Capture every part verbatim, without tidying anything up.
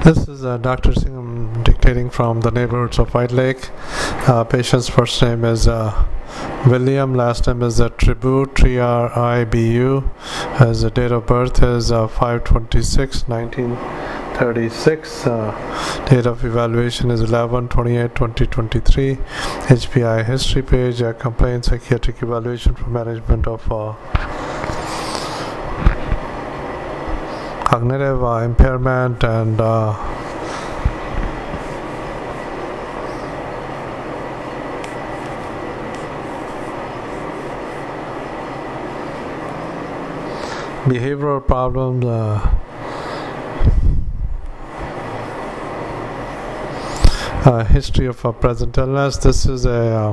This is uh, Doctor Singham dictating from the neighborhoods of White Lake. Uh, patient's first name is uh, William, last name is uh, Tribu, T R I B U. His uh, date of birth is uh, five twenty-six nineteen thirty-six. Uh, date of evaluation is eleven twenty-eight twenty twenty-three. H P I history page, uh, complaint psychiatric evaluation for management of uh, cognitive uh, impairment and uh, behavioral problems, uh, uh, history of a present illness. This is a uh,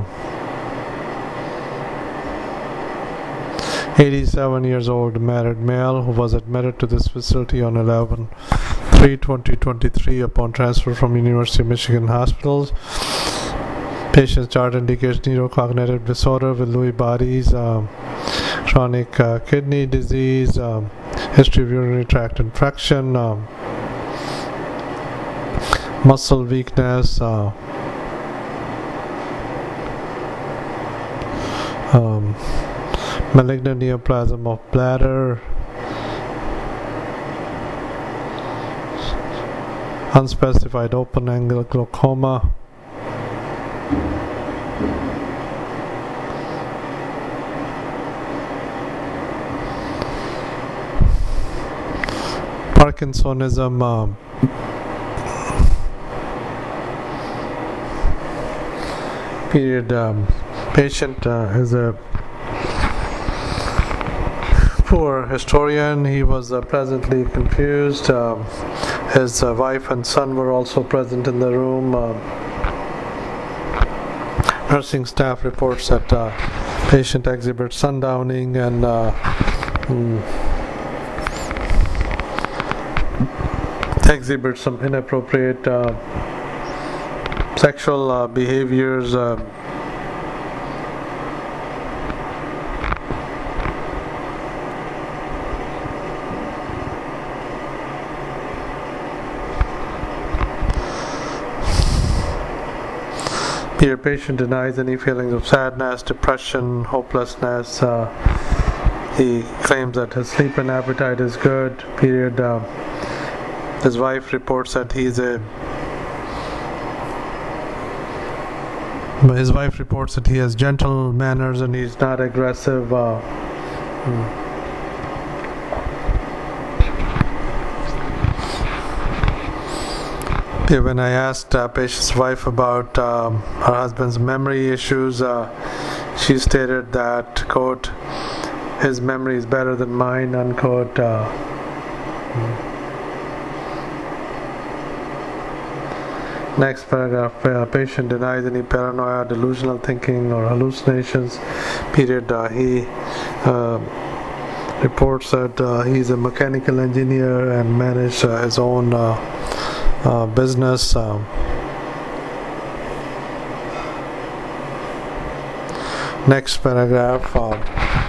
eighty-seven years old married male who was admitted to this facility on eleven three twenty twenty-three upon transfer from University of Michigan hospitals. Patient's chart indicates neurocognitive disorder with Lewy bodies, um, chronic uh, kidney disease, um, history of urinary tract infection, um, muscle weakness, uh, um, malignant neoplasm of bladder, unspecified open angle glaucoma, Parkinsonism, um, period. Um, patient uh, is a poor historian. He was uh, presently confused. Um, his uh, wife and son were also present in the room. Uh, nursing staff reports that uh, patient exhibits sundowning and uh, mm, exhibits some inappropriate uh, sexual uh, behaviors. Uh, Here, patient denies any feelings of sadness, depression, hopelessness. Uh, he claims that his sleep and appetite is good. Period. Uh, his wife reports that he's a. His wife reports that he has gentle manners and he's not aggressive. Uh, hmm. When I asked uh, patient's wife about um, her husband's memory issues, uh, she stated that, quote, his memory is better than mine, unquote. Uh, Next paragraph, uh, patient denies any paranoia, delusional thinking or hallucinations. Period. Uh, he uh, reports that uh, he's a mechanical engineer and managed uh, his own uh, Uh, business. Um, next paragraph. Uh,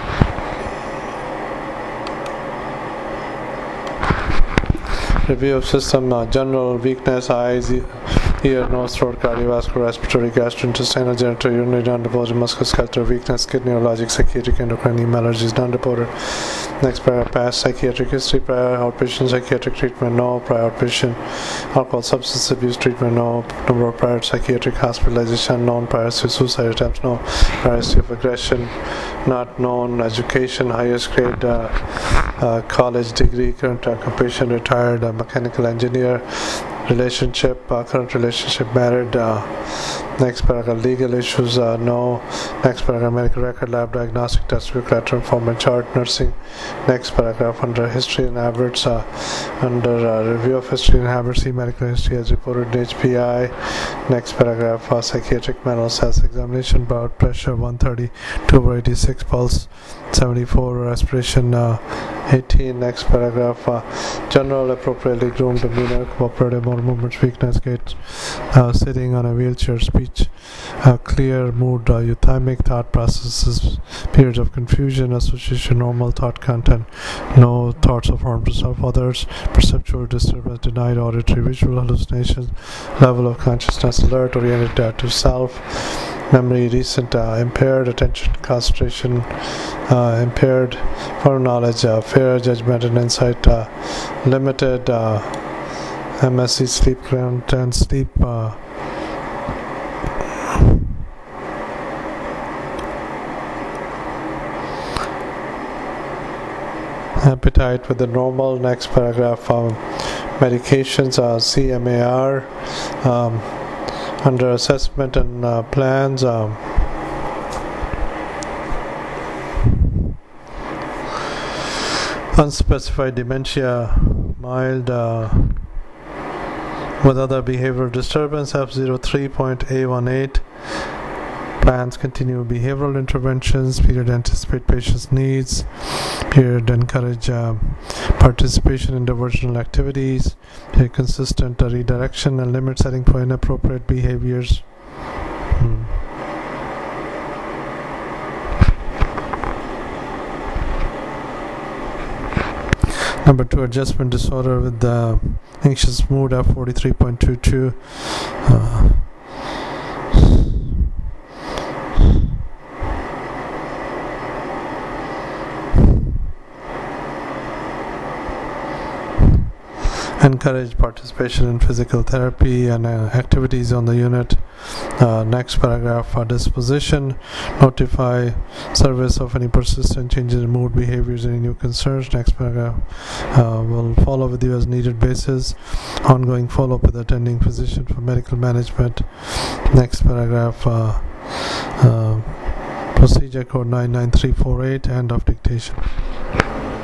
review of system, uh, general weakness, eyes, ear, nose, throat, cardiovascular, respiratory, gastrointestinal, genital, urinary, non-reported, musculoskeletal weakness, kidney, neurologic, psychiatric, endocrine, allergies, non-reported. Next paragraph, past psychiatric history, prior outpatient psychiatric treatment, no. Prior outpatient alcohol substance abuse treatment, no. Number of prior psychiatric hospitalization, known. Prior suicide attempts, no. Prior history of aggression, not known. Education, highest grade, uh, uh, college degree, current occupation, retired uh, mechanical engineer. Relationship, uh, current relationship, married. Uh, next paragraph, legal issues, uh, no. Next paragraph, medical record, lab diagnostic test, collateral informant chart, nursing. Next paragraph, under history and habits, uh, under uh, review of history and habits, see medical history as reported in H P I. Next paragraph, uh, psychiatric mental health examination, blood pressure one thirty, two over eighty-six, pulse seventy-four. Respiration uh, eighteen. Next paragraph. Uh, general appropriately groomed demeanor, cooperative motor movements, weakness, gait, uh, sitting on a wheelchair, speech, uh, clear mood, uh, euthymic thought processes, periods of confusion, association, normal thought content, no thoughts of harm to self, others, perceptual disturbance, denied auditory, visual hallucinations, level of consciousness, alert, oriented uh, to self, memory, recent, uh, impaired attention, concentration, uh, impaired for knowledge, uh, fair judgment and insight, uh, limited, uh, M S C, sleep content, sleep, uh, appetite with the normal. Next paragraph. Um, medications, uh, C M A R, um, under assessment and uh, plans. Um, unspecified dementia, mild uh, with other behavioral disturbance, F zero three point A one eight. Plans continue behavioral interventions. Period anticipate patient's needs. Period encourage uh, participation in diversional activities. Period consistent uh, redirection and limit setting for inappropriate behaviors. Hmm. Number two, adjustment disorder with the anxious mood, F forty-three point two two. Uh, encourage participation in physical therapy and uh, activities on the unit. Uh, next paragraph, uh, disposition, notify service of any persistent changes in mood, behaviors, any new concerns. Next paragraph, uh, will follow with you as needed basis, ongoing follow-up with attending physician for medical management. Next paragraph, uh, uh, procedure code nine nine three four eight, end of dictation.